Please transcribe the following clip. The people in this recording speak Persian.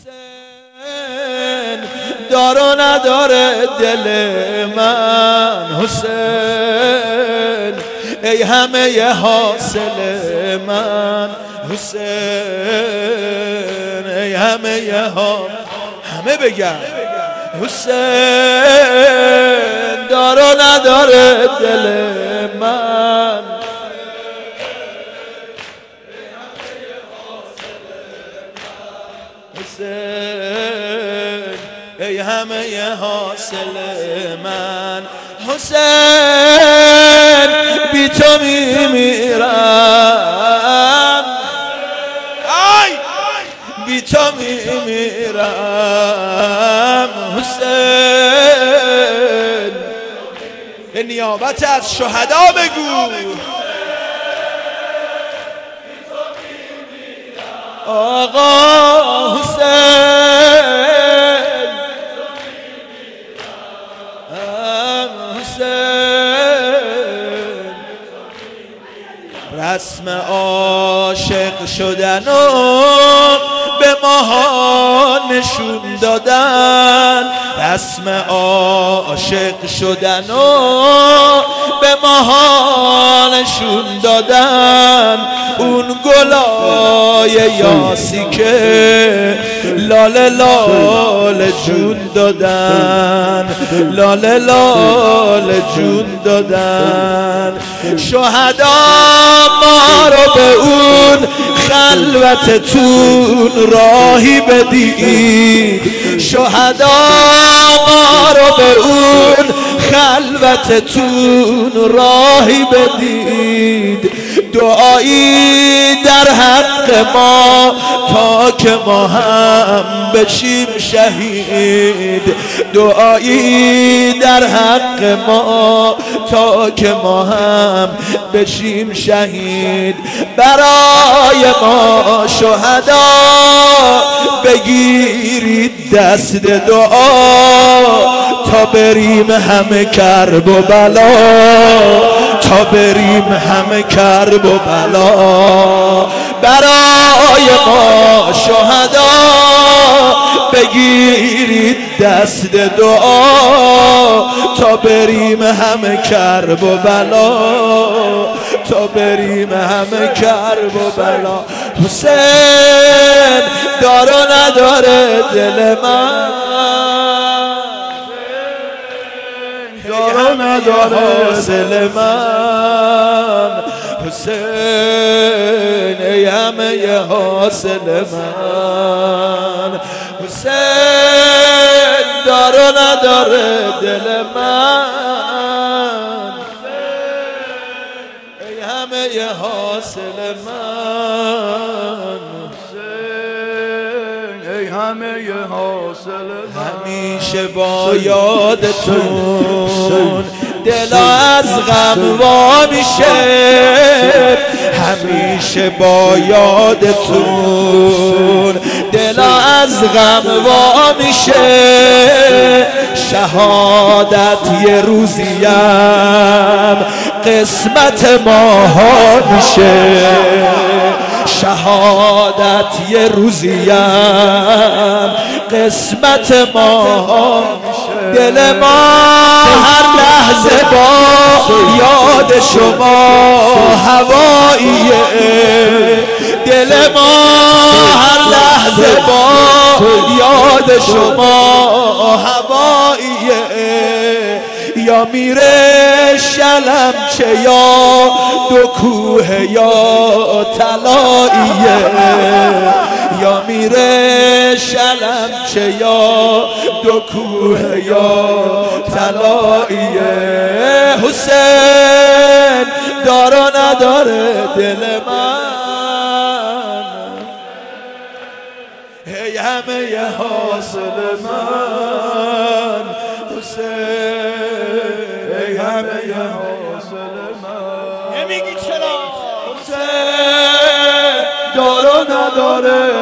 حسین دار و نداره دل من، حسین ای همه حاصل من، حسین ای همه بگن حسین دار و نداره دل من، حسین ای همه حاصل من، حسین بی تو میمیرم، بی تو میمیرم، حسین به نیابت از شهدا بگو آقا حسین، حسین رسم عاشق شدن و به ماها نشون دادن، رسم عاشق شدن و به ماها نشون دادن، اون گلای یاسی که لاله لاله جون دادن، لاله لاله جون دادن، شهدا ما رو به اون خلوتتون راهی بدید، شهدا ما رو به اون خلوتتون راهی بدید، دعایی در حق ما تا که ما هم بشیم شهید، دعایی در حق ما تا که ما هم بشیم شهید، برای ما شهدا بگیرید دست دعا تا بریم همه کرب و بلا، تا بریم همه کرب و بلا، برای ما شهدا بگیرید دست دعا تا بریم همه کرب و بلا، تا بریم همه کرب و بلا، حسین دار و نداره دل من، دار و نداره حاصل من، حسین ای همه حاصل من، حسین دار و نداره دل من، ای همه حاصل من، حسین ای همه حاصل من، همیشه با یادتون دل از غم وا میشه، همیشه با یادتون دل از غم وا میشه، شهادت یه روزیم قسمت ماها میشه، شهادت یه روزیم قسمت ماها میشه، دل ما هر لحظه با یاد شما هواییه، دل ما هر لحظه با یاد شما هواییه، یا میره شلم چه یا دو کوه یا طلاییه، یا میره شلم چه یا دو کوه یا طلاییه، حسین دار و نداره دل من، ای همه حاصل من، حسین ای همه حاصل من، نمیگی چرا حسین دار و نداره